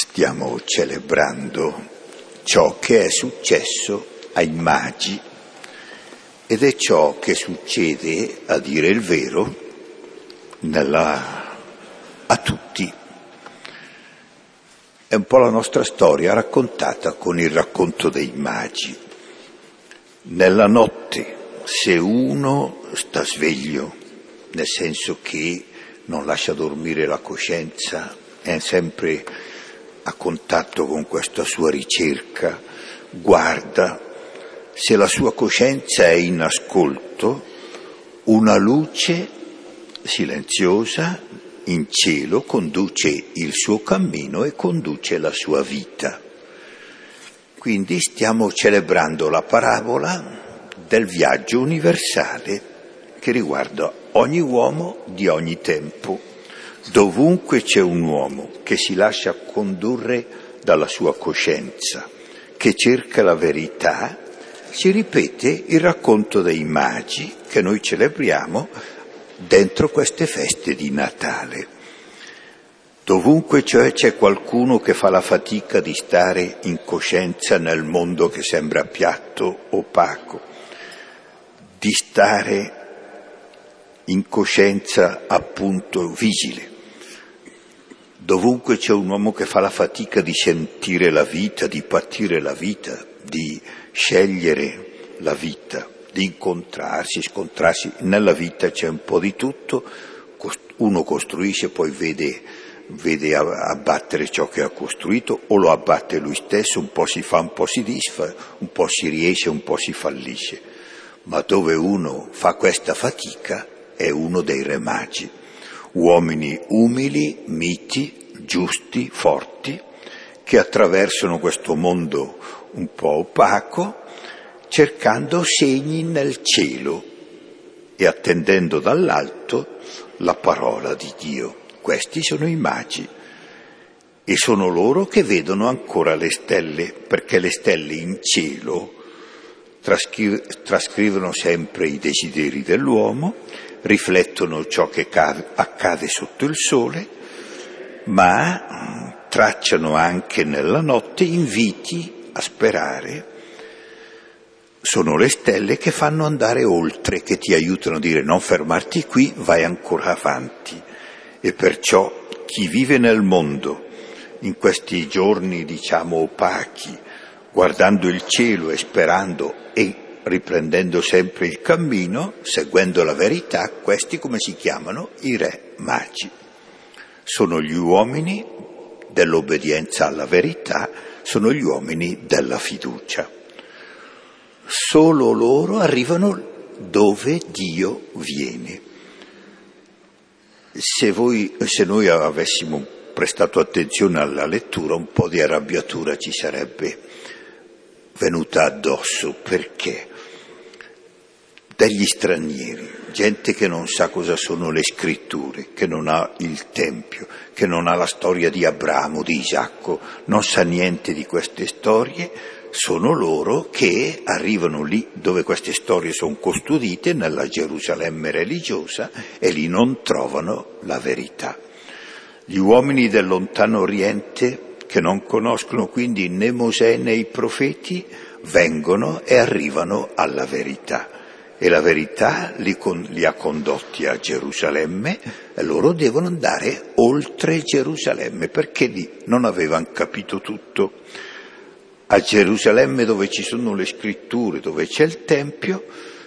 Stiamo celebrando ciò che è successo ai magi ed è ciò che succede, a dire il vero, a tutti. È un po' la nostra storia raccontata con il racconto dei magi. Nella notte, se uno sta sveglio, nel senso che non lascia dormire la coscienza, è sempre a contatto con questa sua ricerca, guarda, se la sua coscienza è in ascolto, una luce silenziosa in cielo conduce il suo cammino e conduce la sua vita. Quindi stiamo celebrando la parabola del viaggio universale che riguarda ogni uomo di ogni tempo. Dovunque c'è un uomo che si lascia condurre dalla sua coscienza, che cerca la verità, si ripete il racconto dei magi che noi celebriamo dentro queste feste di Natale. Dovunque cioè c'è qualcuno che fa la fatica di stare in coscienza nel mondo che sembra piatto, opaco, di stare in coscienza appunto vigile. Dovunque c'è un uomo che fa la fatica di sentire la vita, di patire la vita, di scegliere la vita, di incontrarsi, scontrarsi. Nella vita c'è un po' di tutto, uno costruisce, poi vede abbattere ciò che ha costruito, o lo abbatte lui stesso, un po' si fa, un po' si disfa, un po' si riesce, un po' si fallisce. Ma dove uno fa questa fatica è uno dei re magi. Uomini umili, miti, giusti, forti, che attraversano questo mondo un po' opaco, cercando segni nel cielo e attendendo dall'alto la parola di Dio. Questi sono i magi e sono loro che vedono ancora le stelle, perché le stelle in cielo trascrivono sempre i desideri dell'uomo, riflettono ciò che accade sotto il sole, ma tracciano anche nella notte inviti a sperare. Sono le stelle che fanno andare oltre, che ti aiutano a dire non fermarti qui, vai ancora avanti. E perciò chi vive nel mondo in questi giorni, diciamo, opachi, guardando il cielo e sperando e riprendendo sempre il cammino, seguendo la verità, questi come si chiamano? I re magi. Sono gli uomini dell'obbedienza alla verità, sono gli uomini della fiducia. Solo loro arrivano dove Dio viene. Se noi avessimo prestato attenzione alla lettura, un po' di arrabbiatura ci sarebbe venuta addosso. Perché? Degli stranieri, gente che non sa cosa sono le scritture, che non ha il Tempio, che non ha la storia di Abramo, di Isacco, non sa niente di queste storie, sono loro che arrivano lì dove queste storie sono custodite, nella Gerusalemme religiosa, e lì non trovano la verità. Gli uomini del lontano Oriente, che non conoscono quindi né Mosè né i profeti, vengono e arrivano alla verità. E la verità li ha condotti a Gerusalemme e loro devono andare oltre Gerusalemme, perché lì non avevano capito tutto. A Gerusalemme, dove ci sono le scritture, dove c'è il Tempio,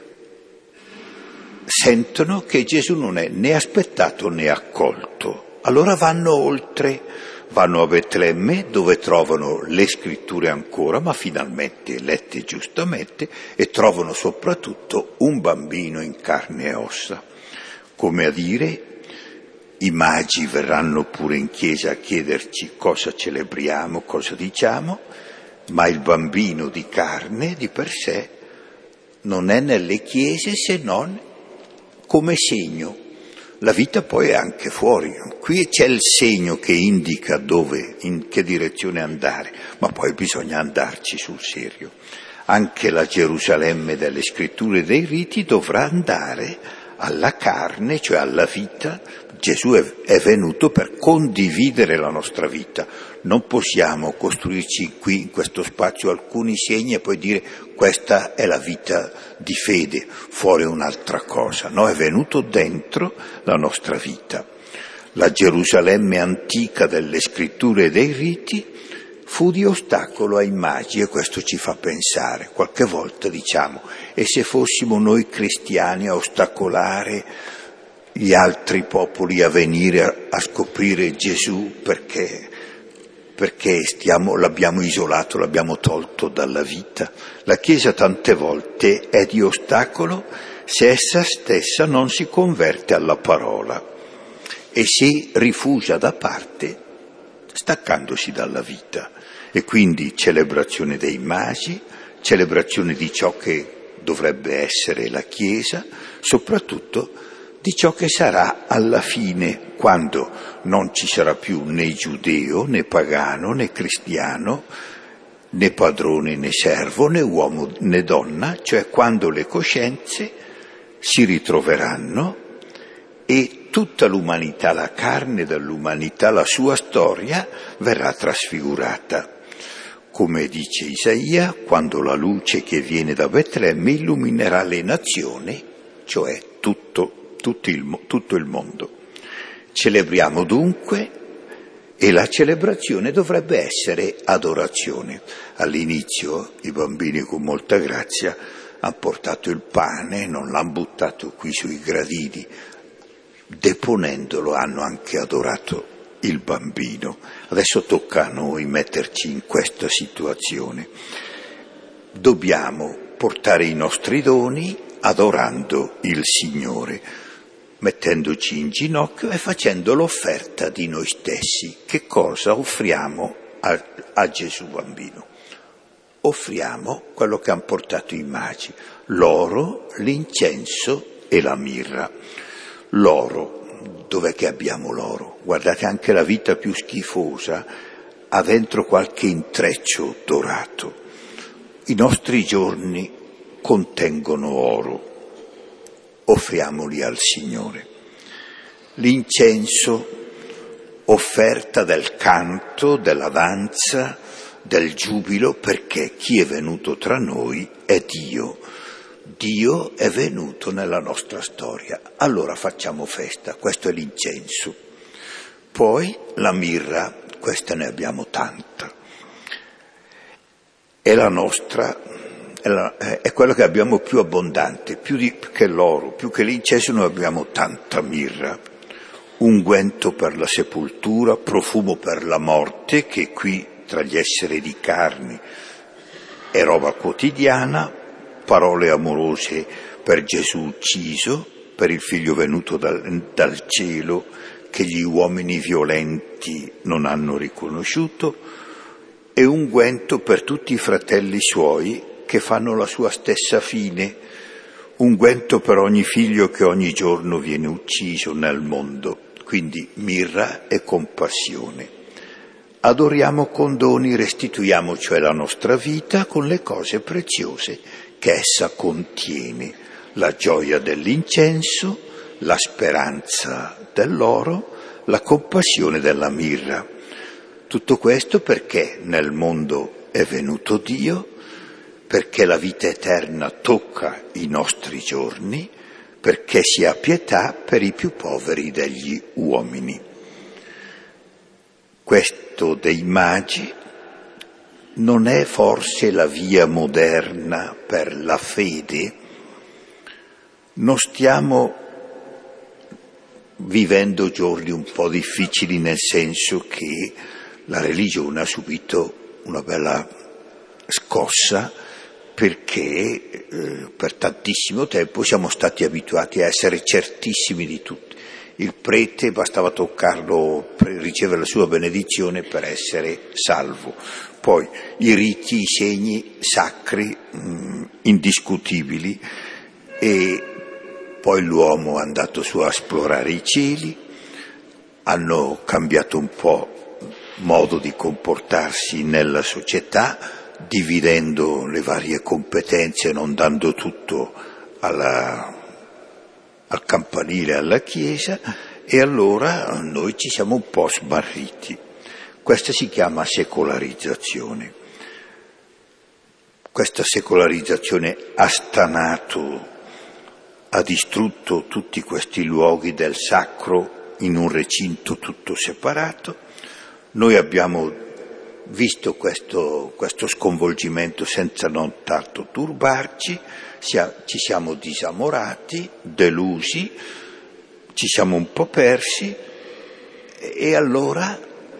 sentono che Gesù non è né aspettato né accolto. Allora vanno oltre, vanno a Betlemme, dove trovano le scritture ancora, ma finalmente lette giustamente, e trovano soprattutto un bambino in carne e ossa. Come a dire, i magi verranno pure in chiesa a chiederci cosa celebriamo, cosa diciamo, ma il bambino di carne di per sé non è nelle chiese se non come segno. La vita poi è anche fuori. Qui c'è il segno che indica dove, in che direzione andare, ma poi bisogna andarci sul serio. Anche la Gerusalemme delle scritture e dei riti dovrà andare alla carne, cioè alla vita. Gesù è venuto per condividere la nostra vita. Non possiamo costruirci qui, in questo spazio, alcuni segni e poi dire questa è la vita di fede, fuori un'altra cosa. No, è venuto dentro la nostra vita. La Gerusalemme antica delle scritture e dei riti fu di ostacolo ai magi, e questo ci fa pensare. Qualche volta diciamo, e se fossimo noi cristiani a ostacolare gli altri popoli a venire a scoprire Gesù perché l'abbiamo isolato, l'abbiamo tolto dalla vita? La Chiesa tante volte è di ostacolo se essa stessa non si converte alla parola e si rifugia da parte staccandosi dalla vita. E quindi celebrazione dei magi, celebrazione di ciò che dovrebbe essere la Chiesa, soprattutto di ciò che sarà alla fine, quando non ci sarà più né giudeo, né pagano, né cristiano, né padrone, né servo, né uomo, né donna, cioè quando le coscienze si ritroveranno e tutta l'umanità, la carne dell'umanità, la sua storia verrà trasfigurata. Come dice Isaia, quando la luce che viene da Betlemme illuminerà le nazioni, cioè tutto il mondo. Celebriamo dunque, e la celebrazione dovrebbe essere adorazione. All'inizio i bambini con molta grazia hanno portato il pane, non l'hanno buttato qui sui gradini, deponendolo hanno anche adorato il bambino. Adesso tocca a noi metterci in questa situazione. Dobbiamo portare i nostri doni adorando il Signore, mettendoci in ginocchio e facendo l'offerta di noi stessi. Che cosa offriamo a Gesù bambino? Offriamo quello che hanno portato i magi: l'oro, l'incenso e la mirra. L'oro, dov'è che abbiamo l'oro? Guardate, anche la vita più schifosa ha dentro qualche intreccio dorato. I nostri giorni contengono oro. Offriamoli al Signore. L'incenso, offerta del canto, della danza, del giubilo, perché chi è venuto tra noi è Dio. Dio è venuto nella nostra storia, allora facciamo festa, questo è l'incenso. Poi la mirra, questa ne abbiamo tanta, è la nostra, è quello che abbiamo più abbondante, più che l'oro, più che l'incenso noi abbiamo tanta mirra. Unguento per la sepoltura, profumo per la morte, che qui tra gli esseri di carne è roba quotidiana, parole amorose per Gesù ucciso, per il figlio venuto dal cielo, che gli uomini violenti non hanno riconosciuto, e unguento per tutti i fratelli suoi che fanno la sua stessa fine, unguento per ogni figlio che ogni giorno viene ucciso nel mondo. Quindi mirra e compassione. Adoriamo con doni, restituiamo cioè la nostra vita con le cose preziose che essa contiene: la gioia dell'incenso, la speranza dell'oro, la compassione della mirra. Tutto questo perché nel mondo è venuto Dio, perché la vita eterna tocca i nostri giorni, perché si ha pietà per i più poveri degli uomini. Questo dei magi non è forse la via moderna per la fede? Non stiamo vivendo giorni un po' difficili, nel senso che la religione ha subito una bella scossa, perché per tantissimo tempo siamo stati abituati a essere certissimi di tutto. Il prete bastava toccarlo, ricevere la sua benedizione per essere salvo. Poi i riti, i segni sacri, indiscutibili, e poi l'uomo è andato su a esplorare i cieli, hanno cambiato un po' modo di comportarsi nella società, dividendo le varie competenze, non dando tutto al al campanile, alla chiesa, e allora noi ci siamo un po' smarriti. Questa si chiama secolarizzazione. Questa secolarizzazione ha stanato, ha distrutto tutti questi luoghi del sacro in un recinto tutto separato. Noi abbiamo visto questo sconvolgimento senza non tanto turbarci, ci siamo disamorati, delusi, ci siamo un po' persi, e allora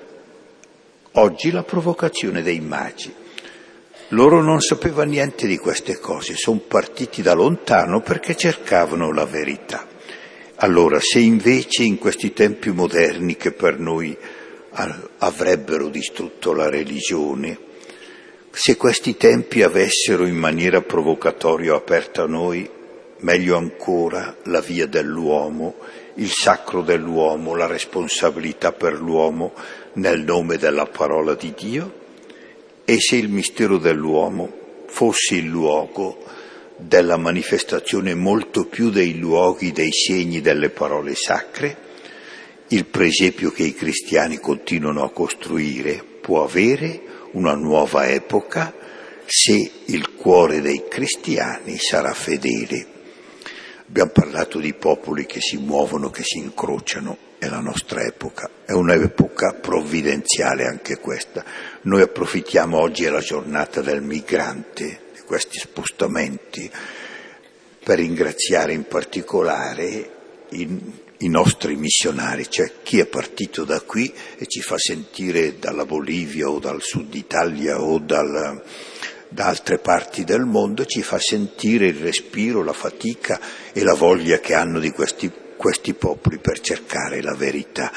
oggi la provocazione dei magi. Loro non sapevano niente di queste cose, sono partiti da lontano perché cercavano la verità. Allora, se invece in questi tempi moderni che per noi avrebbero distrutto la religione, se questi tempi avessero in maniera provocatoria aperto a noi, meglio ancora, la via dell'uomo, il sacro dell'uomo, la responsabilità per l'uomo nel nome della parola di Dio, e se il mistero dell'uomo fosse il luogo della manifestazione molto più dei luoghi, dei segni delle parole sacre, il presepio che i cristiani continuano a costruire può avere una nuova epoca se il cuore dei cristiani sarà fedele. Abbiamo parlato di popoli che si muovono, che si incrociano, è la nostra epoca, è un'epoca provvidenziale anche questa. Noi approfittiamo, oggi è la giornata del migrante, di questi spostamenti, per ringraziare in particolare i nostri missionari, cioè chi è partito da qui e ci fa sentire dalla Bolivia o dal sud Italia o da altre parti del mondo, ci fa sentire il respiro, la fatica e la voglia che hanno di questi popoli per cercare la verità.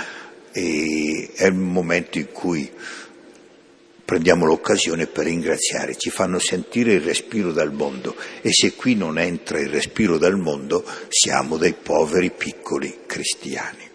E è il momento in cui prendiamo l'occasione per ringraziare, ci fanno sentire il respiro del mondo, e se qui non entra il respiro del mondo siamo dei poveri piccoli cristiani.